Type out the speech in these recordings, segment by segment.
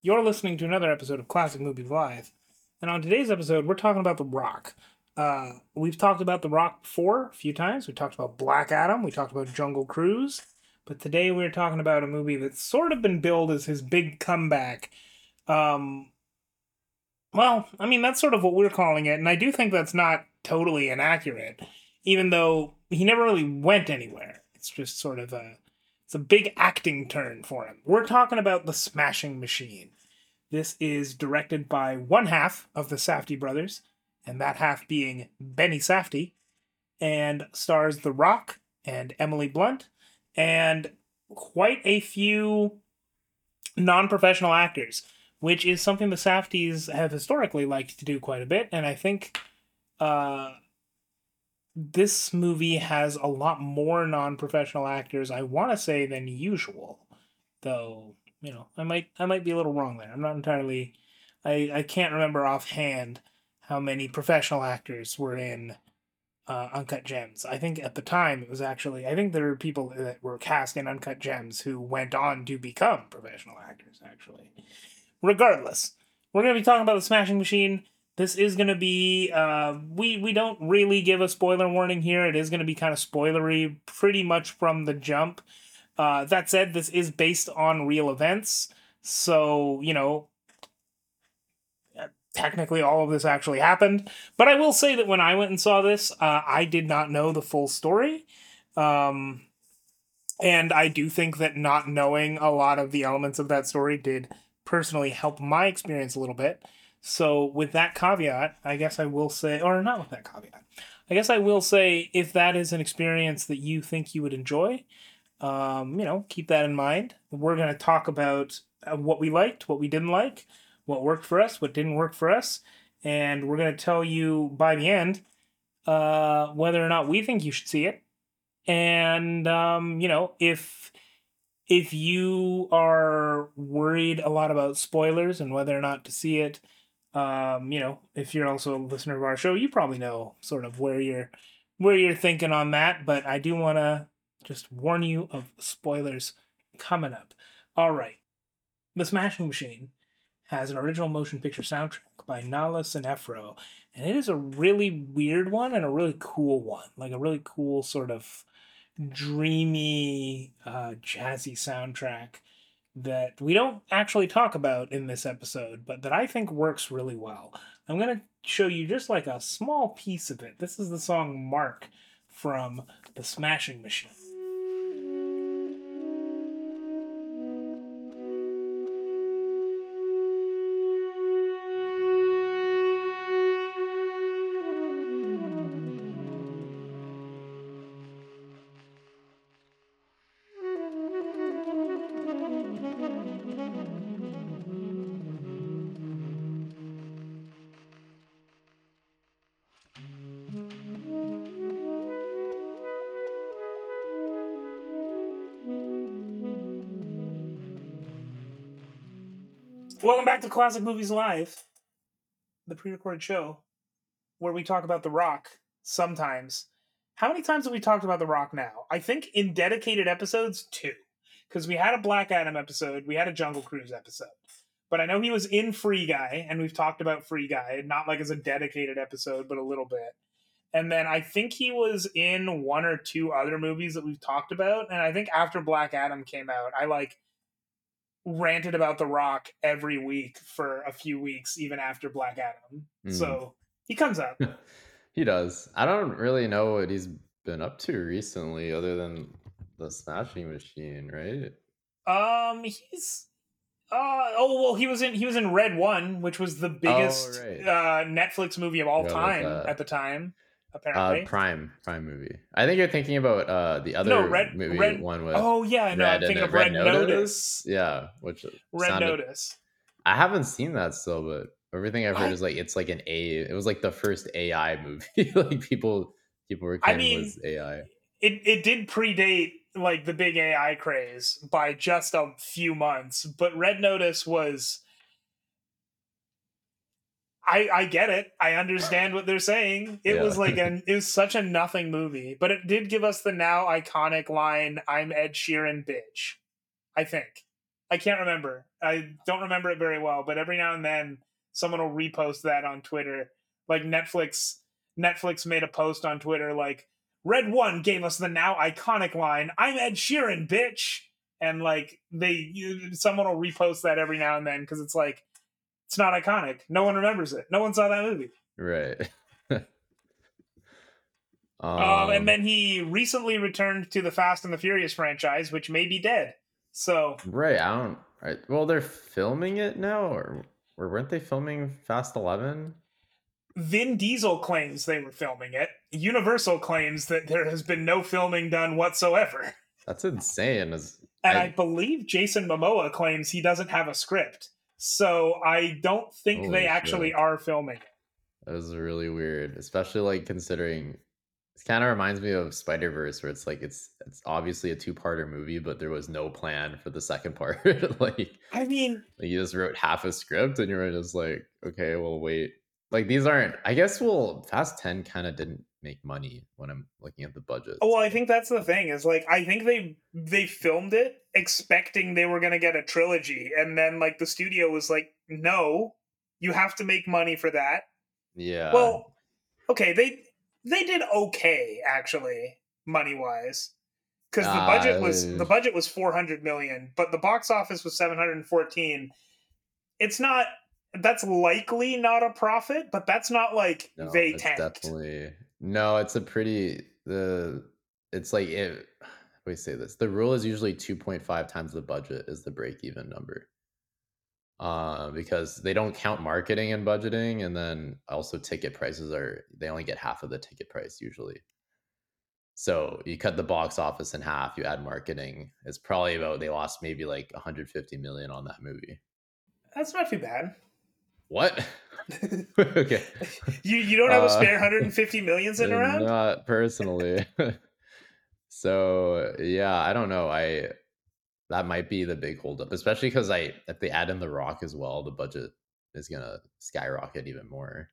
You're listening to another episode of Classic Movies Live, and on today's episode, we're talking about The Rock. We've talked about The Rock before a few times. We talked about Black Adam, we talked about Jungle Cruise, but today we're talking about a movie that's sort of been billed as his big comeback. Um, that's sort of what we're calling it, and I do think that's not totally inaccurate, even though he never really went anywhere. It's just sort of it's a big acting turn for him. We're talking about The Smashing Machine. This is directed by one half of the Safdie brothers, and that half being Benny Safdie, and stars The Rock and Emily Blunt, and quite a few non-professional actors, which is something the Safdies have historically liked to do quite a bit, and I think this movie has a lot more non-professional actors, I want to say, than usual, though I might be a little wrong there. I'm not entirely. I can't remember offhand how many professional actors were in Uncut Gems. I think at the time it was actually. I think there were people that were cast in Uncut Gems who went on to become professional actors. Actually, regardless, we're going to be talking about The Smashing Machine. This is going to be. We don't really give a spoiler warning here. It is going to be kind of spoilery, pretty much from the jump. That said, this is based on real events, so, technically all of this actually happened. But I will say that when I went and saw this, I did not know the full story. Um, and I do think that not knowing a lot of the elements of that story did personally help my experience a little bit. So, with that caveat, I guess I will say, or not with that caveat, I guess I will say if that is an experience that you think you would enjoy, keep that in mind. We're going to talk about what we liked, what we didn't like, what worked for us, what didn't work for us, and we're going to tell you by the end whether or not we think you should see it. And if you are worried a lot about spoilers and whether or not to see it, if you're also a listener of our show, you probably know sort of where you're thinking on that. But I do want to just warn you of spoilers coming up. All right. The Smashing Machine has an original motion picture soundtrack by Nala Sinefro, and it is a really weird one and a really cool one. Like a really cool sort of dreamy, jazzy soundtrack that we don't actually talk about in this episode, but that I think works really well. I'm going to show you just like a small piece of it. This is the song Mark from The Smashing Machine. Welcome back to Classic Movies Live, the pre-recorded show where we talk about The Rock sometimes. How many times have we talked about The Rock now? I think in dedicated episodes, 2. Because we had a Black Adam episode, we had a Jungle Cruise episode. But I know he was in Free Guy, and we've talked about Free Guy, not like as a dedicated episode, but a little bit. And then I think he was in 1 or 2 other movies that we've talked about. And I think after Black Adam came out, I ranted about The Rock every week for a few weeks, even after Black Adam. So he comes up. He does. I don't really know what he's been up to recently, other than the Smashing Machine, right? He's he was in Red One, which was the biggest Netflix movie of all time at the time. Apparently, Prime movie. I think you're thinking about the other movie one with. Oh yeah, no, I'm thinking of Red Notice. Yeah, which Red Notice. I haven't seen that still, but everything I've heard is like it's like an A. It was like the first AI movie. Like people were claiming was AI. It did predate like the big AI craze by just a few months, but Red Notice was. I get it. I understand what they're saying. It was it was such a nothing movie, but it did give us the now iconic line, "I'm Ed Sheeran, bitch." I think. I can't remember. I don't remember it very well, but every now and then someone will repost that on Twitter. Like Netflix made a post on Twitter like Red One gave us the now iconic line, "I'm Ed Sheeran, bitch." And like someone will repost that every now and then because it's like it's not iconic. No one remembers it. No one saw that movie. Right. And then he recently returned to the Fast and the Furious franchise, which may be dead. So right. I don't. Right, well, they're filming it now, or weren't they filming Fast 11? Vin Diesel claims they were filming it. Universal claims that there has been no filming done whatsoever. That's insane. And I believe Jason Momoa claims he doesn't have a script. So I don't think they actually are filming it. That was really weird, especially like considering it kind of reminds me of Spider-Verse, where it's like it's obviously a two-parter movie, but there was no plan for the second part. Like, I mean, like you just wrote half a script and you're just like, okay, well, wait. Like these aren't. I guess Fast 10 kind of didn't make money when I'm looking at the budget. Well, I think that's the thing is like I think they filmed it expecting they were gonna get a trilogy, and then like the studio was like, no, you have to make money for that. Yeah. Well, okay, they did okay actually, money wise, because the budget was 400 million, but the box office was 714. It's not. That's likely not a profit, but that's not like no, they it's tanked. definitely no. It's a pretty It's like it. We say this. The rule is usually 2.5 times the budget is the break even number. Because they don't count marketing and budgeting, and then also ticket prices they only get half of the ticket price usually. So you cut the box office in half, you add marketing. It's probably about they lost maybe like 150 million on that movie. That's not too bad. What? Okay. You don't have a spare 150 million sitting around? Not personally. So yeah, I don't know. That might be the big holdup, especially because if they add in The Rock as well, the budget is gonna skyrocket even more.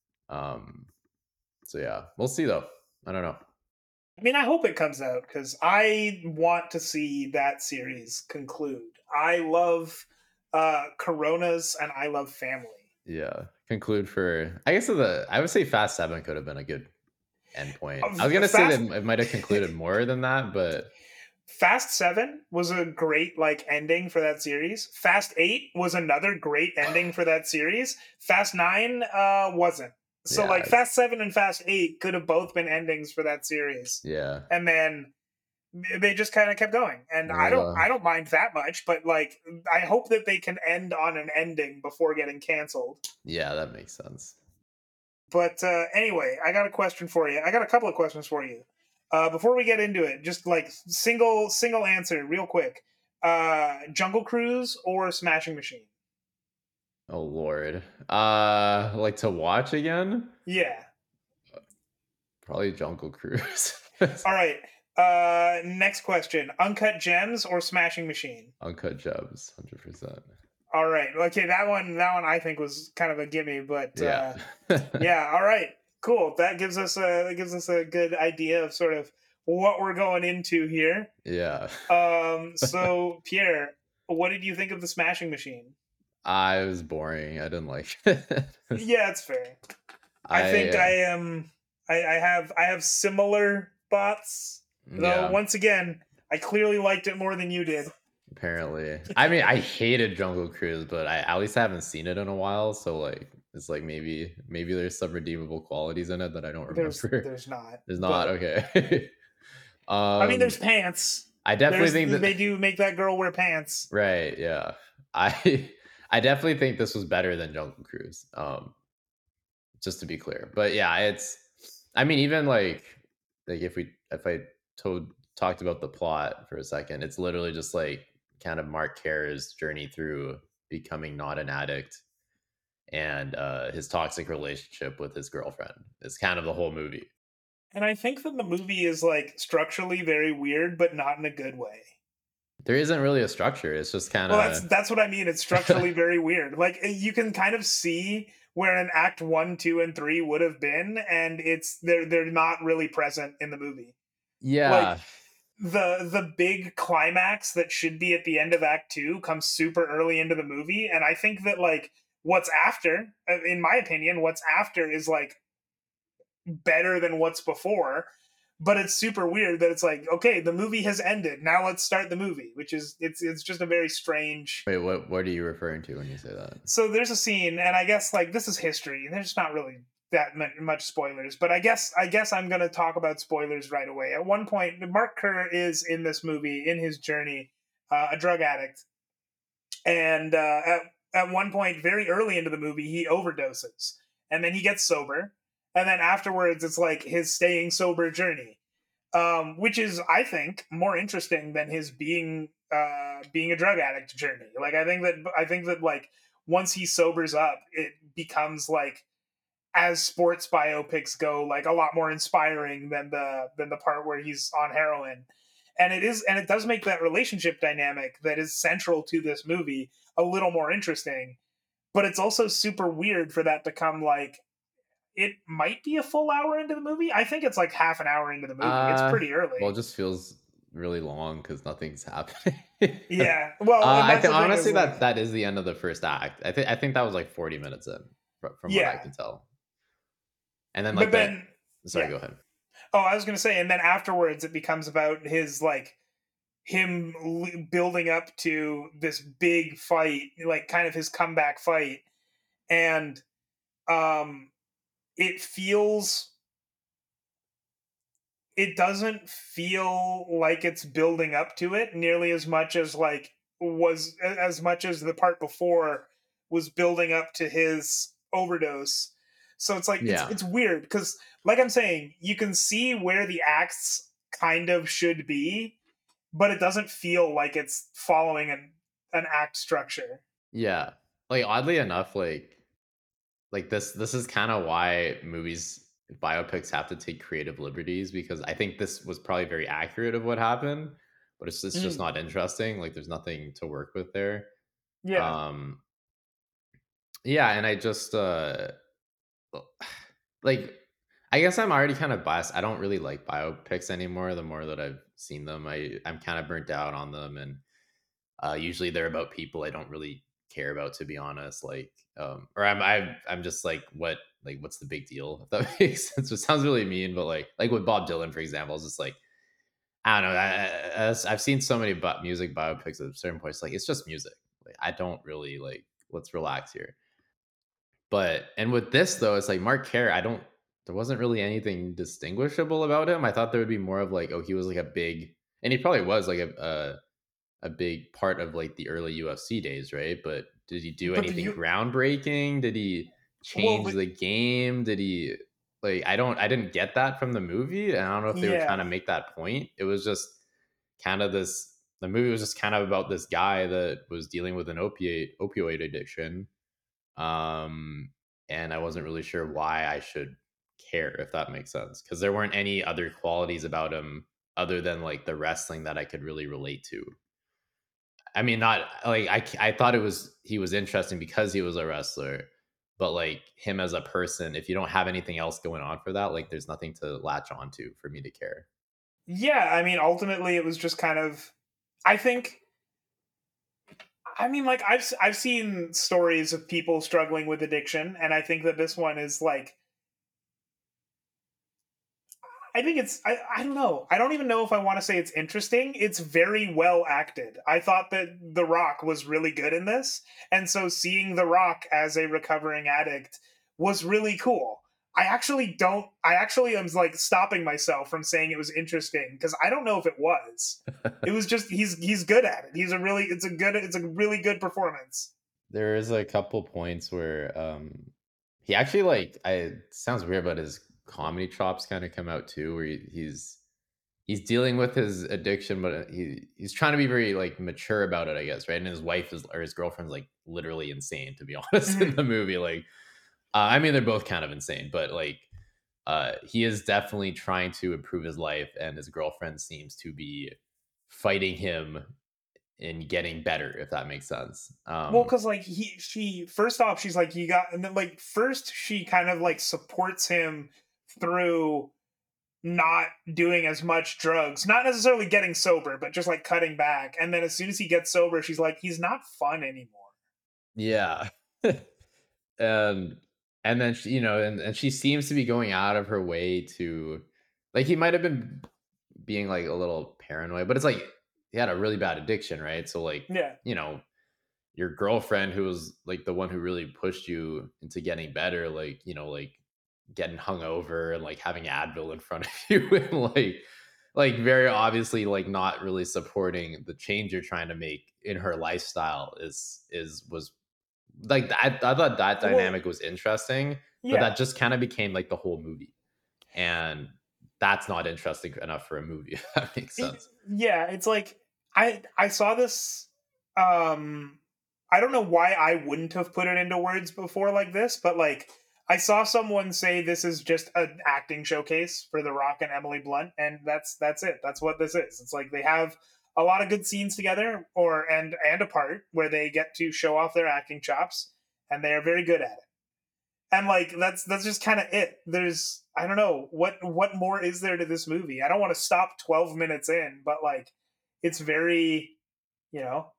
So yeah, we'll see though. I don't know. I mean, I hope it comes out because I want to see that series conclude. I love Coronas and I love family. Yeah, conclude for I guess I would say Fast 7 could have been a good endpoint. I was gonna say that it might have concluded more than that, but Fast 7 was a great like ending for that series. Fast 8 was another great ending for that series. Fast 9 wasn't. So yeah, like Fast 7 and Fast 8 could have both been endings for that series. Yeah. And then they just kind of kept going. And I don't mind that much, but like I hope that they can end on an ending before getting canceled. Yeah, that makes sense. But anyway, I got a question for you. I got a couple of questions for you. Before we get into it, just like single answer, real quick. Jungle Cruise or Smashing Machine? Oh Lord. Like to watch again? Yeah. Probably Jungle Cruise. All right. Next question. Uncut Gems or Smashing Machine? Uncut Gems, 100%. All right. Okay, that one I think was kind of a gimme, but yeah. Yeah, all right. Cool. That gives us a good idea of sort of what we're going into here. Yeah. So Pierre, what did you think of the Smashing Machine? It was boring. I didn't like it. Yeah, it's fair. I think I have similar thoughts. Though once again, I clearly liked it more than you did. Apparently. I mean, I hated Jungle Cruise, but I at least haven't seen it in a while, so like it's like maybe there's some redeemable qualities in it that I don't remember. There's not. There's not. Okay. I mean, there's pants. I definitely think that they do make that girl wear pants. Right. Yeah. I definitely think this was better than Jungle Cruise. Just to be clear, but yeah, I mean, even like if I talked about the plot for a second, it's literally just like kind of Mark Kerr's journey through becoming not an addict and his toxic relationship with his girlfriend. It's kind of the whole movie. And I think that the movie is like structurally very weird, but not in a good way. There isn't really a structure. It's just kind of that's what I mean. It's structurally very weird. Like you can kind of see where an act 1, 2, and 3 would have been, and they're not really present in the movie. Yeah. Like, the big climax that should be at the end of Act Two comes super early into the movie, and I think that like what's after, in my opinion, what's after is like better than what's before. But it's super weird that it's like, okay, the movie has ended. Now let's start the movie, which is it's just a very strange. Wait, what are you referring to when you say that? So there's a scene, and I guess like this is history. There's not really that much spoilers, but I guess I'm gonna talk about spoilers right away. At one point, Mark Kerr is in this movie in his journey, a drug addict, and at one point, very early into the movie, he overdoses, and then he gets sober, and then afterwards, it's like his staying sober journey, which is, I think, more interesting than his being a drug addict journey. Like, I think that like once he sobers up, it becomes like, as sports biopics go, like a lot more inspiring than the part where he's on heroin. And it does make that relationship dynamic that is central to this movie a little more interesting. But it's also super weird for that to come like, it might be a full hour into the movie. I think it's like half an hour into the movie. It's Uh, pretty well, it early. just feels really long because nothing's happening. Yeah. Well, and I that's think the thing is honestly like, that is the end of the first act. I think that was like 40 minutes in, from what I yeah. can tell. And then But like that. then, Sorry, yeah. go ahead. Oh, I was gonna say, and then afterwards, it becomes about his like him building up to this big fight, like kind of his comeback fight, and um, it feels it doesn't feel like it's building up to it nearly as much as like was as much as the part before was building up to his overdose. So it's like it's Yeah, it's weird because like I'm saying, you can see where the acts kind of should be, but it doesn't feel like it's following an act structure. yeah. Like oddly enough, this is kind of why biopics have to take creative liberties, because I think this was probably very accurate of what happened, but it's just Mm, not interesting. Like there's nothing to work with there. yeah. Um, yeah, and I just well, like I guess I'm already kind of biased. I don't really like biopics anymore. The more that I've seen them, I'm kind of burnt out on them, and usually they're about people I don't really care about, to be honest. Like, or I'm just like, what's the big deal? If that makes sense. It sounds really mean, but like with Bob Dylan, for example, it's just like I don't know. I've seen so many music biopics at certain points. Like, it's just music. Like, I don't really like. Let's relax here. But and with this though, it's like Mark Kerr. I don't. There wasn't really anything distinguishable about him. I thought there would be more of like, oh, he was like a big, and he probably was like a big part of like the early UFC days, right? But did he do But the anything you groundbreaking? Did he well, change the game? Did he I didn't get that from the movie. And I don't know if they were trying to yeah. make that point. It was just kind of this the movie was just kind of about this guy that was dealing with an opioid addiction. Um and I wasn't really sure why I should care, if that makes sense. Because there weren't any other qualities about him other than like the wrestling that I could really relate to. I mean, not like I thought he was interesting because he was a wrestler, but like him as a person, if you don't have anything else going on for that, like there's nothing to latch onto for me to care. Yeah, I mean, ultimately, it was just kind of. I think. I mean, like I've seen stories of people struggling with addiction, and I think that this one is like. I think it's. I don't know. I don't even know if I want to say it's interesting. It's very well acted. I thought that The Rock was really good in this, and so seeing The Rock as a recovering addict was really cool. I actually don't. I actually am like stopping myself from saying it was interesting because I don't know if it was. It was just he's good at it. It's a really good performance. There is a couple points where he actually like I sounds weird, but his comedy chops kind of come out too, where he's dealing with his addiction, but he's trying to be very like mature about it, I guess, right? And his wife is or his girlfriend's like literally insane, to be honest, in Mhm. the movie. Like, I mean, they're both kind of insane, but like, he is definitely trying to improve his life, and his girlfriend seems to be fighting him in getting better, if that makes sense. Well, because like she first off, she's like you got, and then like first she kind of like supports him through. not doing as much drugs, not necessarily getting sober, but just like cutting back. And then as soon as he gets sober, she's like, he's not fun anymore. Yeah. and and then she, and she seems to be going out of her way to, like, he might have been being like a little paranoid, but it's like he had a really bad addiction, right? So like, Yeah. you know, your girlfriend who was like the one who really pushed you into getting better, like, like getting hung over and like having Advil in front of you and like very obviously like not really supporting the change you're trying to make in her lifestyle is was like I thought that Well, dynamic was interesting, but yeah. that just kind of became like the whole movie. And that's not interesting enough for a movie, if that makes sense. Yeah, it's like I saw this um I don't know why I wouldn't have put it into words before like this, but like I saw someone say this is just an acting showcase for The Rock and Emily Blunt, and that's it. That's what this is. It's like they have a lot of good scenes together or and apart where they get to show off their acting chops, and they are very good at it. And like that's just kind of it. There's I don't know what more is there to this movie. I don't want to stop 12 minutes in, but like it's very, you know,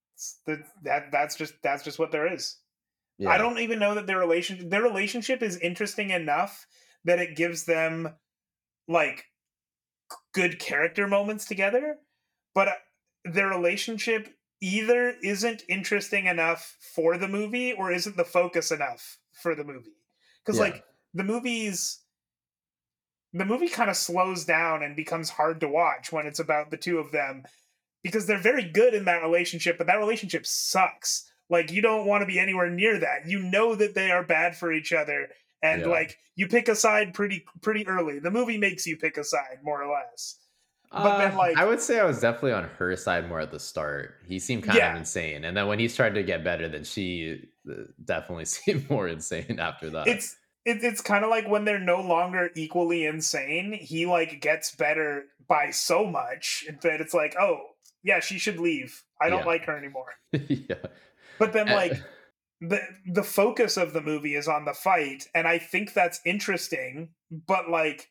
that's just what there is. I Yeah. don't even know that their relationship is interesting enough that it gives them like good character moments together, but their relationship either isn't interesting enough for the movie or isn't the focus enough for the movie. Cuz Yeah. like the movies the movie kind of slows down and becomes hard to watch when it's about the two of them because they're very good in that relationship, but that relationship sucks. Like you don't want to be anywhere near that. You know that they are bad for each other, and Yeah. like you pick a side pretty early. The movie makes you pick a side more or less. But then I like would say I was definitely on her side more at the start. He seemed kind of yeah, insane, and then when he started to get better, then she definitely seemed more insane after that. it's kind of like when they're no longer equally insane, he like gets better by so much that it's like, "Oh, yeah, she should leave. I don't Yeah. like her anymore." Yeah. But then Eh, like the focus of the movie is on the fight, and I think that's interesting, but like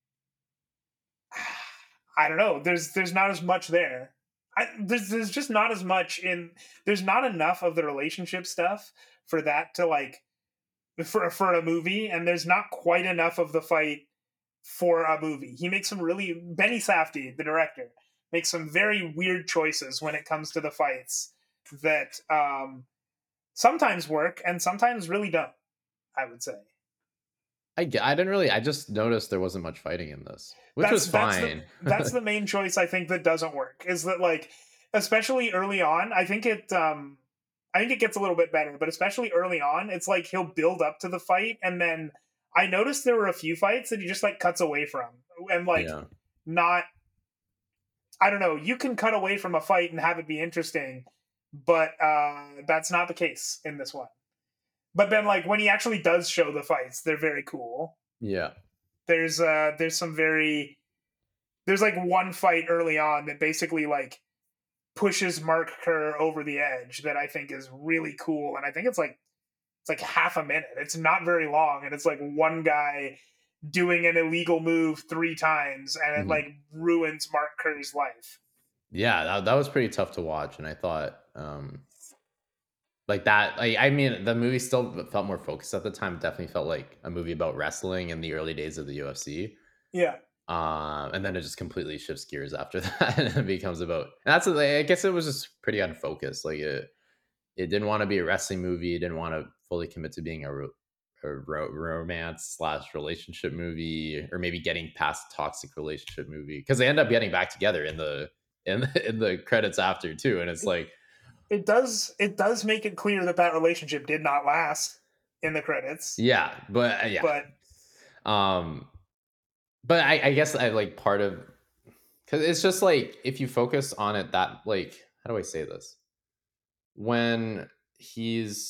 I don't know, there's not as much there. There's just not as much in there's not enough of the relationship stuff for that to like for a movie, and there's not quite enough of the fight for a movie. He makes some really Benny Safdie, the director, makes some very weird choices when it comes to the fights that sometimes work and sometimes really don't, I would say. I didn't really. I just noticed there wasn't much fighting in this, which That's was that's the fine. that's the main choice I think that doesn't work. Is that like especially early on, I think it gets a little bit better, but especially early on, it's like he'll build up to the fight and then I noticed there were a few fights that he just like cuts away from and like Yeah. not I don't know, you can cut away from a fight and have it be interesting, but that's not the case in this one. But then like when he actually does show the fights, they're very cool. Yeah. There's some very there's like one fight early on that basically like pushes Mark Kerr over the edge that I think is really cool, and I think it's like half a minute. It's not very long, and it's like one guy doing an illegal move 3 times, and it Mhm. like ruins Mark Kerr's life. Yeah, that was pretty tough to watch, and I thought, like that. Like, I mean, the movie still felt more focused at the time. It definitely felt like a movie about wrestling in the early days of the UFC. Yeah, And then it just completely shifts gears after that, and it becomes about. And that's like, I guess it was just pretty unfocused. Like it didn't want to be a wrestling movie. It didn't want to fully commit to being a romance slash relationship movie, or maybe getting past a toxic relationship movie, because they end up getting back together in in the credits after too, and it's like, it does make it clear that that relationship did not last in the credits, yeah, but yeah, but um, but I guess I like part of, because it's just like if you focus on it, that like, how do I say this, when he's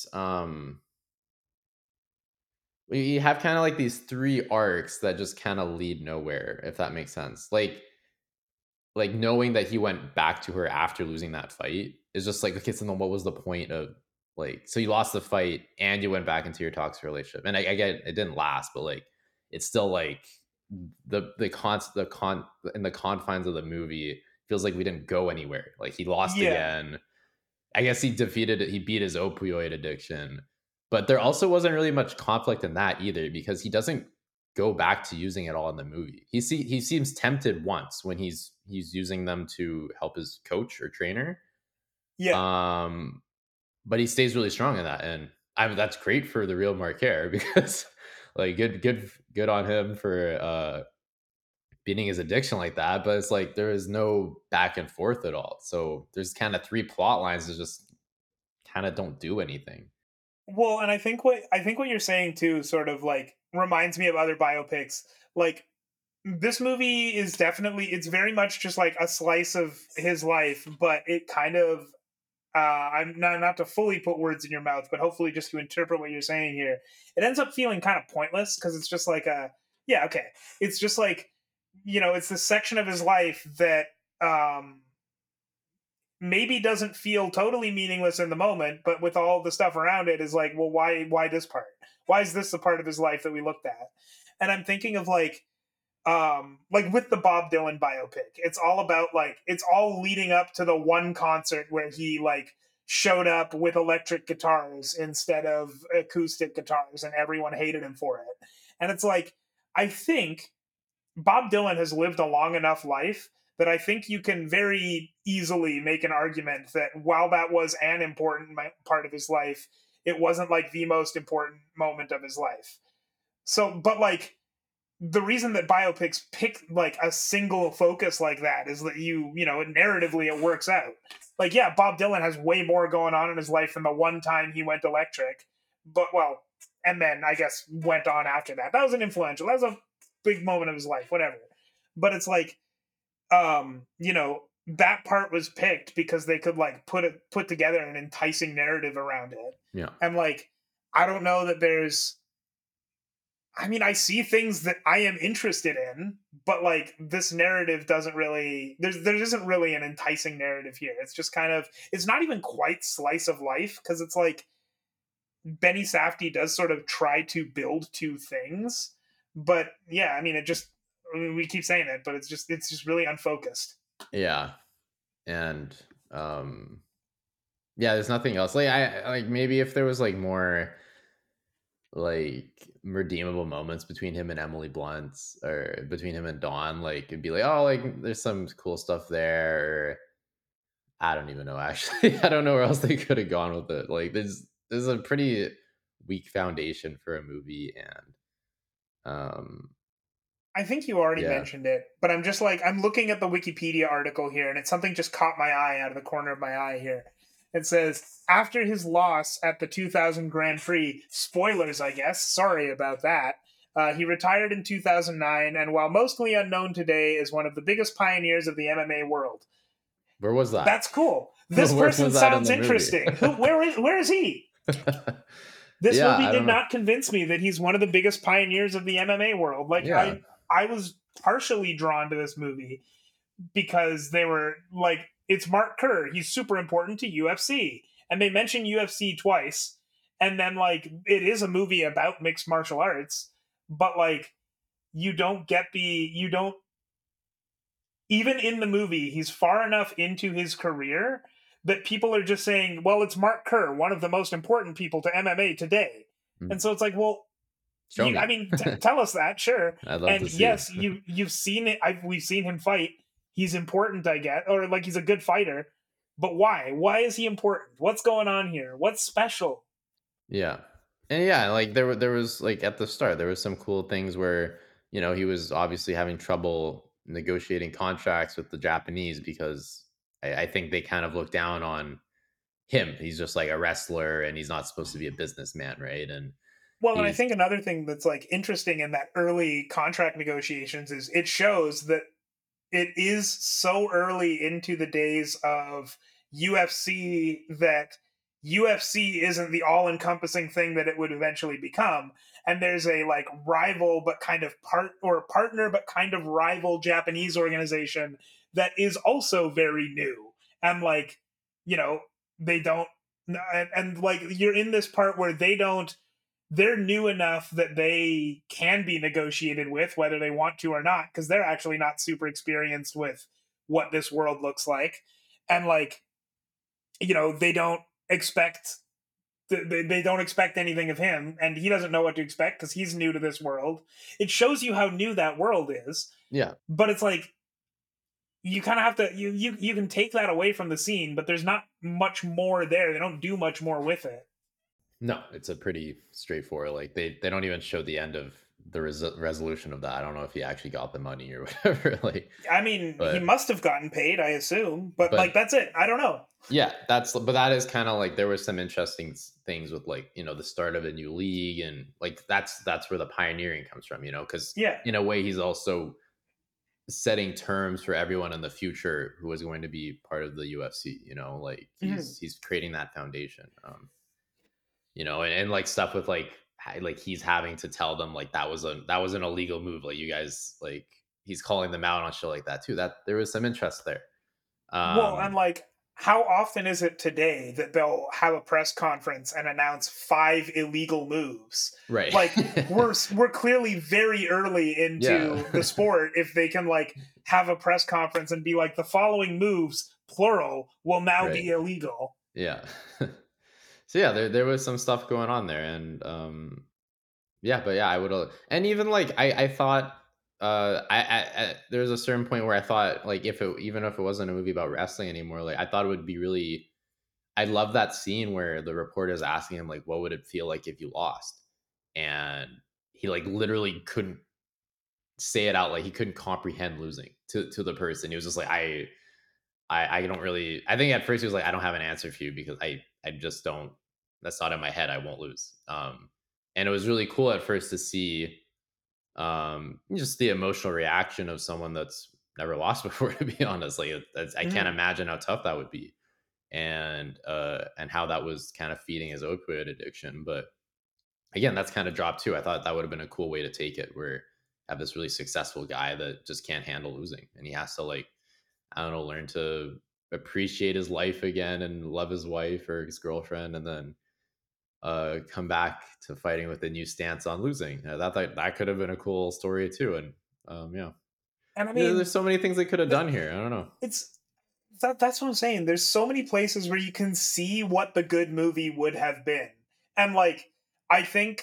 you have kind of like these three arcs that just kind of lead nowhere, if that makes sense. Like knowing that he went back to her after losing that fight is just like, okay, so then what was the point of, like, so you lost the fight and you went back into your toxic relationship, and I get it didn't last, but like it's still like, the in the confines of the movie feels like we didn't go anywhere. Like he lost Yeah. again. I guess he beat his opioid addiction, but there also wasn't really much conflict in that either because he doesn't go back to using it all in the movie. He seems tempted once when he's using them to help his coach or trainer. Yeah. Um, but he stays really strong in that, and that's great for the real Marquer because like good on him for beating his addiction like that. But it's like there is no back and forth at all. So there's kind of three plot lines that just kind of don't do anything. Well, and I think what you're saying too sort of like reminds me of other biopics. Like this movie is definitely it's very much just like a slice of his life, but it kind of I'm not to fully put words in your mouth, but hopefully just to interpret what you're saying here. It ends up feeling kind of pointless because it's just like a yeah, okay. It's just like it's this section of his life that um maybe doesn't feel totally meaningless in the moment, but with all the stuff around it is like, well, why this part? Why is this the part of his life that we looked at? And I'm thinking of like with the Bob Dylan biopic. It's all about like it's all leading up to the one concert where he like showed up with electric guitars instead of acoustic guitars and everyone hated him for it. And it's like I think Bob Dylan has lived a long enough life that I think you can very easily make an argument that while that was an important part of his life, it wasn't like the most important moment of his life. So, but like the reason that biopics pick like a single focus like that is that narratively it works out. Like, yeah, Bob Dylan has way more going on in his life than the one time he went electric, but well, and then I guess went on after that. That was an influential. That was a big moment of his life, whatever. But it's like, that part was picked because they could like put together an enticing narrative around it. Yeah. And like, I don't know that there's I mean, I see things that I am interested in, but like this narrative doesn't really there isn't really an enticing narrative here. It's just kind of it's not even quite slice of life because it's like Benny Safdie does sort of try to build two things, but yeah, I mean we keep saying it, but it's just really unfocused. Yeah. And um yeah, there's nothing else. Like like maybe if there was like more like redeemable moments between him and Emily Blunt or between him and Dawn, like it'd be like, oh, like there's some cool stuff there. Or, I don't even know actually. I don't know where else they could have gone with it. Like there's a pretty weak foundation for a movie and um I think you already yeah. mentioned it, but I'm just like I'm looking at the Wikipedia article here, and it's something just caught my eye out of the corner of my eye here. It says after his loss at the 2000 Grand Prix, spoilers, I guess. Sorry about that. He retired in 2009, and while mostly unknown today, is one of the biggest pioneers of the MMA world. Where was that? That's cool. This Where person was that in sounds the movie? interesting. Where is he? This Yeah, movie I don't did know. not convince me that he's one of the biggest pioneers of the MMA world. Like Yeah. I was partially drawn to this movie because they were like it's Mark Kerr. He's super important to UFC. And they mention UFC twice. And then like it is a movie about mixed martial arts, but like you don't even in the movie, he's far enough into his career that people are just saying, well, it's Mark Kerr, one of the most important people to MMA today. Mm. And so it's like, well, Show I me. mean, tell us that, sure. I'd love to And see it. yes, you've seen it. We've seen him fight. He's important, I get, or like he's a good fighter. But why? Why is he important? What's going on here? What's special? Yeah. And yeah, like there was like at the start, there was some cool things where, he was obviously having trouble negotiating contracts with the Japanese because I think they kind of look down on him. He's just like a wrestler and he's not supposed to be a businessman, right? And Well, and I he's think another thing that's like interesting in that early contract negotiations is it shows that it is so early into the days of UFC that UFC isn't the all encompassing thing that it would eventually become. And there's a like rival, but kind of partner, but kind of rival Japanese organization that is also very new. And like, you know, they don't, and like you're in this part where they don't they're new enough that they can be negotiated with whether they want to or not, because they're actually not super experienced with what this world looks like. And like, they don't expect they don't expect anything of him, and he doesn't know what to expect because he's new to this world. It shows you how new that world is, Yeah. but it's like you kind of have to you can take that away from the scene, but there's not much more there. They don't do much more with it. No, it's a pretty straightforward. Like they don't even show the end of the resolution of that. I don't know if he actually got the money or whatever. Like, I mean, he but must have gotten paid, I assume, but like but that's it. I don't know. yeah, but that is kind of like there was some interesting things with like the start of a new league and like that's where the pioneering comes from. Because Yeah. in a way he's also setting terms for everyone in the future who is going to be part of the UFC. Like Mhm. he's creating that foundation. And like stuff with like like he's having to tell them like that was an illegal move. Like you guys like he's calling them out on shit like that too. That there was some interest there. Well, and Um, like, how often is it today that they'll have a press conference and announce five illegal moves? right. Like, we're clearly very early Yeah. into the sport if they can like have a press conference and be like, the following moves, plural, will now Right. be illegal. Yeah. So yeah, there was some stuff going on there, and yeah, but yeah, I would, and even like I thought, there was a certain point where I thought like even if it wasn't a movie about wrestling anymore, like I thought it would be really, I love that scene where the reporter is asking him like, what would it feel like if you lost, and he like literally couldn't say it out, like he couldn't comprehend losing to the person. He was just like I don't really. I think at first he was like, I don't have an answer for you because I just don't. That's not in my head. I won't lose. And it was really cool at first to see just the emotional reaction of someone that's never lost before. To be honest, like I can't Mhm. imagine how tough that would be, and how that was kind of feeding his opioid addiction. But again, that's kind of dropped too. I thought that would have been a cool way to take it, where have this really successful guy that just can't handle losing, and he has to like I don't know, learn to appreciate his life again and love his wife or his girlfriend, and then come back to fighting with a new stance on losing. That could have been a cool story too. And yeah, And I there's mean, so many things they could have the, done here. I don't know. it's that's what I'm saying. There's so many places where you can see what the good movie would have been. And like, I think,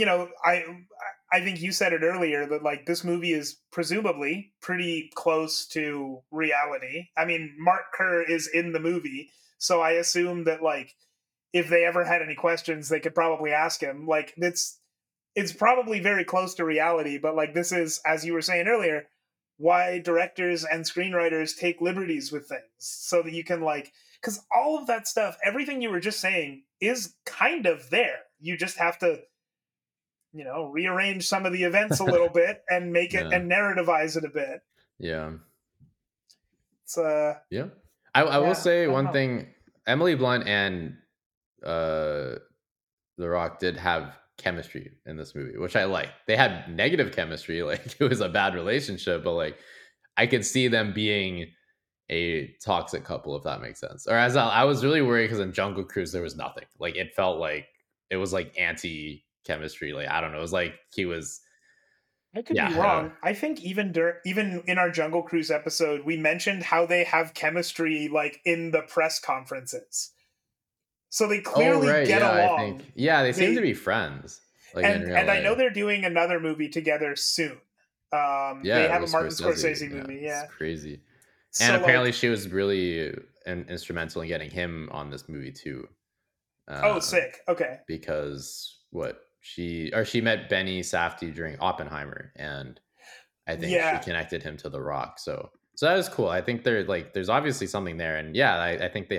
I think you said it earlier that like this movie is presumably pretty close to reality. I mean, Mark Kerr is in the movie, so I assume that like if they ever had any questions, they could probably ask him. Like it's probably very close to reality, but like this is, as you were saying earlier, why directors and screenwriters take liberties with things so that you can like, because all of that stuff, everything you were just saying is kind of there. You just have to, rearrange some of the events a little bit and make it Yeah, and narrativize it a bit. yeah, It's yeah. I will yeah, say I don't one know. thing: Emily Blunt and uh, The Rock did have chemistry in this movie, which I like. They had negative chemistry, like it was a bad relationship, but like I could see them being a toxic couple, if that makes sense. Or as I was really worried because in Jungle Cruise there was nothing. Like it felt like it was like anti chemistry. Like I don't know. It was like he was. I could be Yeah. wrong. I think even in our Jungle Cruise episode, we mentioned how they have chemistry like in the press conferences. So they Oh clearly right. get Yeah. I along. think. Yeah. They seem to They be friends. Like in real and I know life. they're doing another movie together soon. They Yeah. have a With Martin Scorsese. Scorsese Yeah. movie, It's yeah. crazy. And So apparently like, she was really instrumental in getting him on this movie too. oh, Um, sick. Okay. because what she met Benny Safdie during Oppenheimer, and I think she Yeah. connected him to The Rock. So that was cool. I think there's obviously something there, and yeah, I think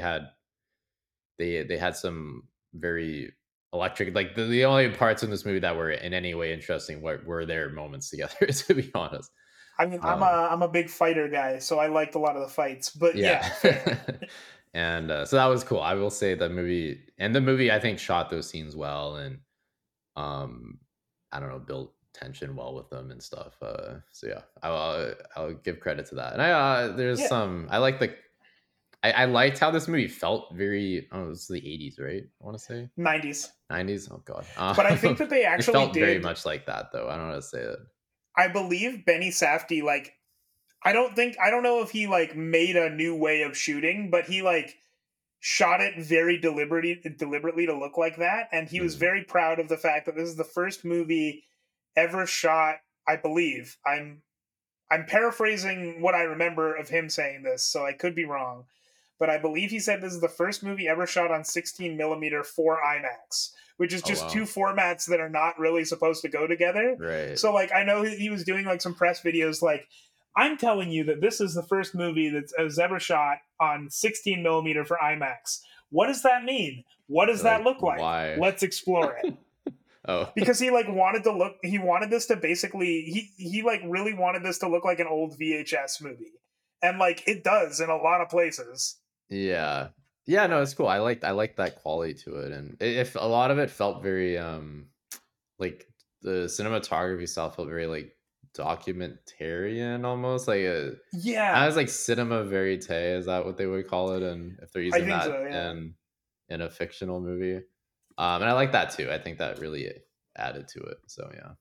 they had some very electric. Like the only parts in this movie that were in any way interesting were their moments together. To be honest, I mean, um, I'm a big fighter guy, so I liked a lot of the fights. But yeah, yeah, fair. and so that was cool. I will say the movie I think shot those scenes well, and um I don't know, built tension well with them and stuff. So yeah, I'll give credit to that. And there's Yeah. some I like I liked how this movie felt very. Oh, this is the 80s, right? I want to say 90s. 90s. Oh god, But I think that they it actually felt very did. much like that though. I don't know how to say it. I believe Benny Safdie, like, I don't know if he like made a new way of shooting, but he like shot it very deliberately to look like that, and he was Mm, very proud of the fact that this is the first movie ever shot. I believe I'm paraphrasing what I remember of him saying this, so I could be wrong, but I believe he said this is the first movie ever shot on 16 millimeter for IMAX, which is oh just two wow, formats that are not really supposed to go together. right. So, like, I know he was doing like some press videos, like, I'm telling you that this is the first movie that was ever shot on 16 millimeter for IMAX. What does that mean? What does that Like look like? why? Let's explore it. Oh Because he like wanted to look, he wanted this to basically, he like really wanted this to look like an old VHS movie, and like it does in a lot of places. yeah, yeah. No, it's cool. I like that quality to it, and if a lot of it felt very like the cinematography style felt very like documentarian almost like a I Yeah, was like cinema verite, is that what they would call it? And if they're I using think that so. Yeah. in a fictional movie. And I like that too. I think that really added to it. So yeah.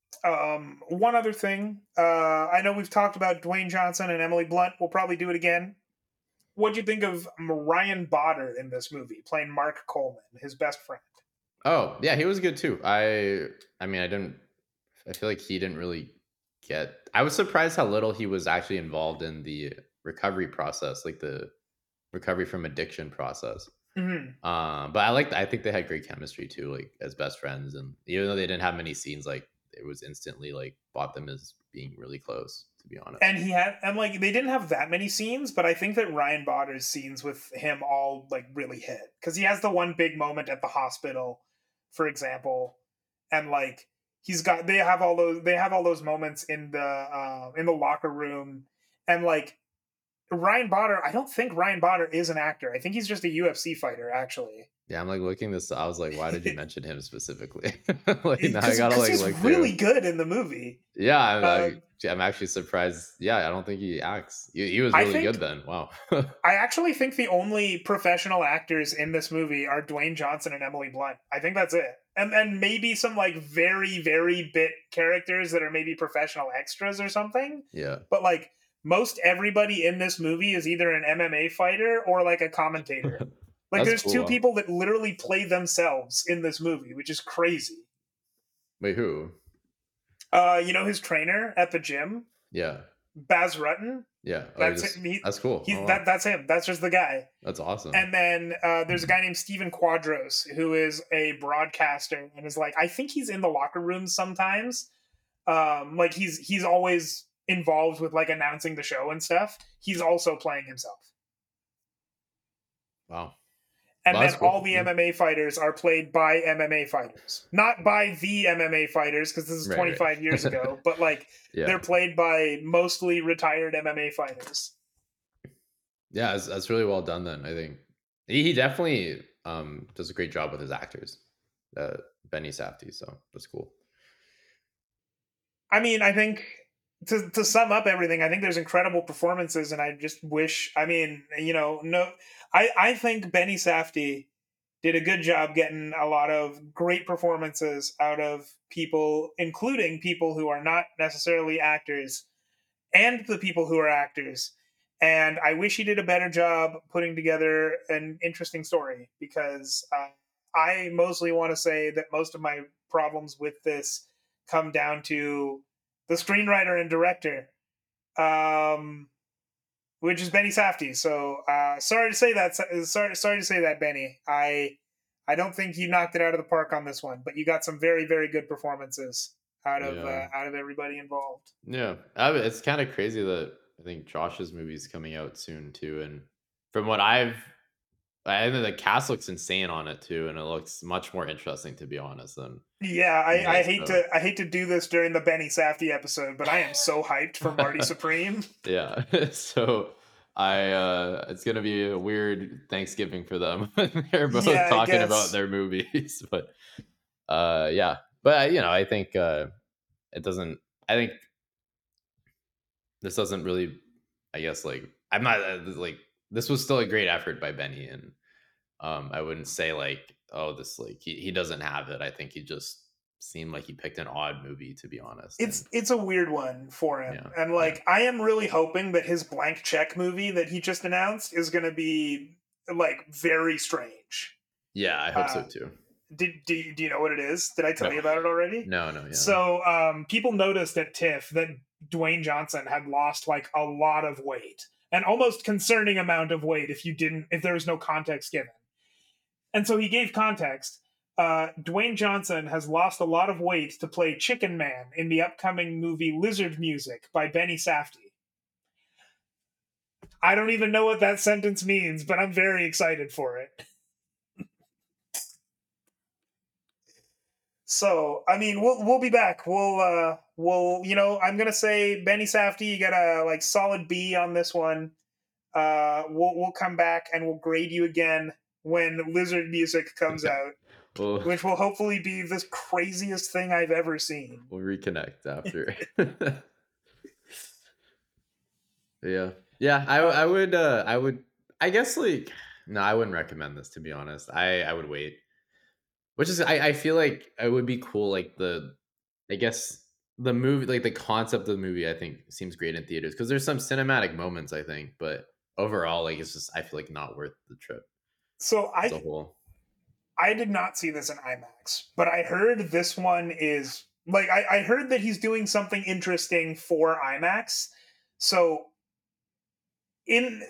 One other thing, I know we've talked about Dwayne Johnson and Emily Blunt. We'll probably do it again. What'd you think of Ryan Botter in this movie, playing Mark Coleman, his best friend? Oh, yeah, he was good too. I mean, I feel like he didn't really get I was surprised how little he was actually involved in the recovery process, like the recovery from addiction process. Hmm. But I think they had great chemistry too, like as best friends. And even though they didn't have many scenes, like it was instantly like bought them as being really close, to be honest. And he had, and like they didn't have that many scenes, but I think that Ryan Botter's scenes with him all like really hit, because he has the one big moment at the hospital, for example, and like they have all those moments in the locker room, and like Ryan Botter, I don't think Ryan Botter is an actor. I think he's just a UFC fighter, actually. Yeah, I'm like looking this. I was like, why did you mention him specifically? Like now I gotta Because like he's look through. really good in the movie. Yeah, Uh, I'm actually surprised. Yeah, I don't think he acts. He was I really good think then. Wow. I actually think the only professional actors in this movie are Dwayne Johnson and Emily Blunt. I think that's it. And maybe some like very, very bit characters that are maybe professional extras or something. Yeah, But like most everybody in this movie is either an MMA fighter or like a commentator. Like that's there's two cool. people that literally play themselves in this movie, which is crazy. Wait, who? You know his trainer at the gym, Yeah, Baz Rutten? yeah. Oh, That's him. that's cool. Oh wow, That's him. That's just the guy. that's awesome. And then there's a guy named Steven Quadros who is a broadcaster and is like, I think he's in the locker rooms sometimes. Like he's always involved with like announcing the show and stuff. He's also playing himself. Wow, And well, then that's all cool. the Yeah. MMA fighters are played by MMA fighters, not by the MMA fighters because this is Right, 25 years right. ago, but like they're Yeah, played by mostly retired MMA fighters. yeah. That's really well done. Then I think he definitely does a great job with his actors. Benny Safdie. So that's cool. I mean, I think to sum up everything, I think there's incredible performances, and I just wish. I mean, you know, no, I think Benny Safdie did a good job getting a lot of great performances out of people, including people who are not necessarily actors, and the people who are actors. And I wish he did a better job putting together an interesting story, because I mostly want to say that most of my problems with this come down to the screenwriter and director, um, which is Benny Safdie. So sorry to say that. Sorry to say that, Benny. I don't think you knocked it out of the park on this one, but you got some very very good performances Yeah. out of everybody involved. Yeah, it's kind of crazy that I think Josh's movie is coming out soon too, and from what I think the cast looks insane on it too, and it looks much more interesting to be honest Yeah, than his. So I hate to do this during the Benny Safdie episode, but I am so hyped for Marty Supreme. yeah, so it's gonna be a weird Thanksgiving for them. They're both Yeah, I talking about guess. their movies, but yeah, but I think it doesn't. I think this doesn't really. I guess like I'm not like this was still a great effort by Benny, and I wouldn't say like, oh, this like he doesn't have it. I think he just seemed like he picked an odd movie, to be honest. And It's a weird one for him. yeah, And yeah, like I am really hoping that his blank check movie that he just announced is going to be like very strange. yeah. I hope so Uh too. do you know what it is? Did I tell you No, about it already? no, no. Yeah. So people noticed at TIFF that Dwayne Johnson had lost like a lot of weight, an almost concerning amount of weight if there was no context given. And so he gave context. Dwayne Johnson has lost a lot of weight to play Chicken Man in the upcoming movie Lizard Music by Benny Safdie. I don't even know what that sentence means, but I'm very excited for it. So, I mean, we'll be back. We'll I'm gonna say Benny Safdie, you got a like solid B on this one. We'll come back and we'll grade you again when Lizard Music comes out, We'll which will hopefully be the craziest thing I've ever seen. we'll reconnect after. Yeah, yeah. I would. I guess like no, I wouldn't recommend this, to be honest. I would wait. Which is I feel like it would be cool. Like I guess the movie, like the concept of the movie, I think seems great in theaters because there's some cinematic moments, I think, but overall, like it's just I feel like not worth the trip So as a whole. I did not see this in IMAX, but I heard this one is like I heard that he's doing something interesting for IMAX. So in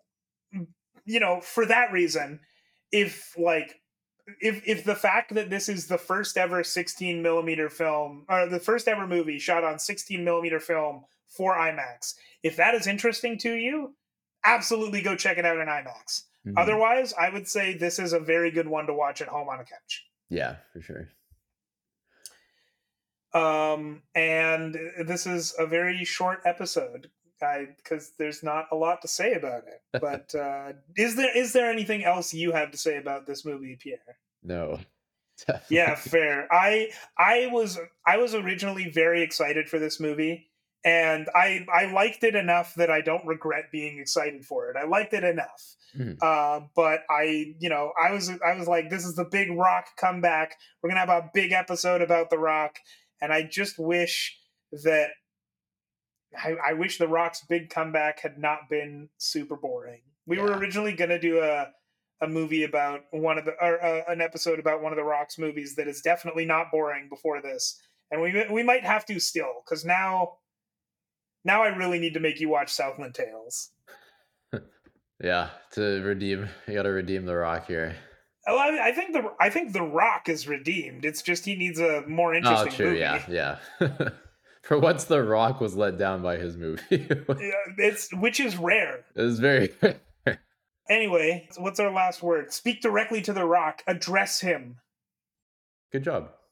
for that reason, if like if the fact that this is the first ever 16 millimeter film or the first ever movie shot on 16 millimeter film for IMAX, if that is interesting to you, absolutely go check it out in IMAX. Mhm. Otherwise, I would say this is a very good one to watch at home on a couch. Yeah, for sure. And this is a very short episode, because there's not a lot to say about it. But is there anything else you have to say about this movie, Pierre? No, Yeah, definitely. fair. I was originally very excited for this movie, and I liked it enough that I don't regret being excited for it. I liked it enough. Mhm. But I was like, this is the big Rock comeback. We're gonna have a big episode about the Rock, and I just wish that I wish the Rock's big comeback had not been super boring. We were Yeah. originally gonna do a movie about an episode about one of the Rock's movies that is definitely not boring before this, and we might have to still because now I really need to make you watch Southland Tales. Yeah, to redeem, you got to redeem the Rock here. Oh, I think the Rock is redeemed. It's just he needs a more Oh, interesting true. Yeah, movie. yeah. For once, the Rock was let down by his movie. It Yeah, it's which is rare. was very. Anyway, what's our last word? Speak directly to the Rock. Address him. Good job.